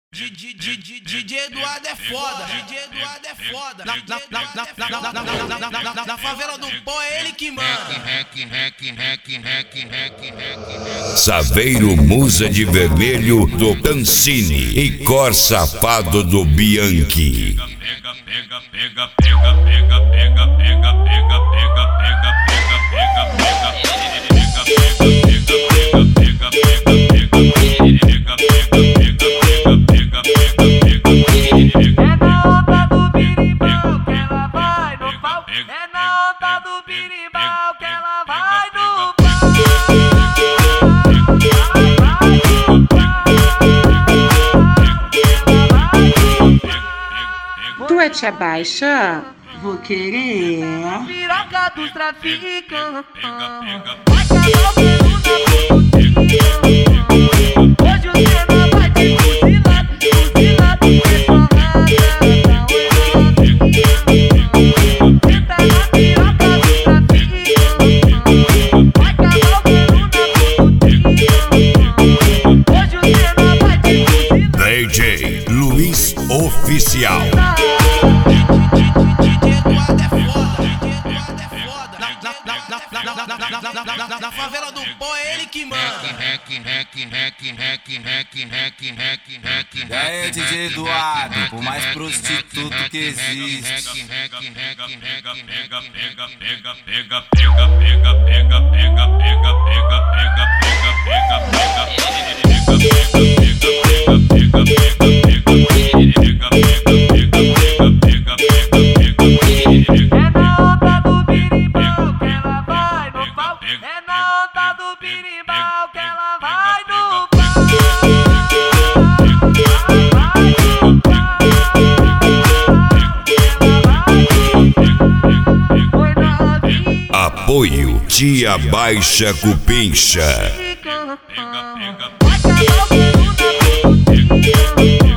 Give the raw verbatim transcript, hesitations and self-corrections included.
D J Eduardo é foda, D J Eduardo é foda. Na, na, na, na, na, na, na, na, na, na favela do pó é ele que manda. Saveiro Musa de Vermelho do Tancini e Cor Safado do Bianchi. Pega, pega, pega, pega, pega, pega, pega, pega, pega, pega, pega, pega, É na onda do birimbau que ela vai no pau. Tu é tia baixa? Vou querer. Piroca dos traficantes. Hoje o cena vai ter fuzilado, fuzilado, D J Luiz Oficial. Na favela do pó é ele que manda. E aí, D J Eduardo, o mais prostituto que existe. É na onda do birimbau que ela vai no pau. Apoio Tia Baixa Cupincha. Vai acabar o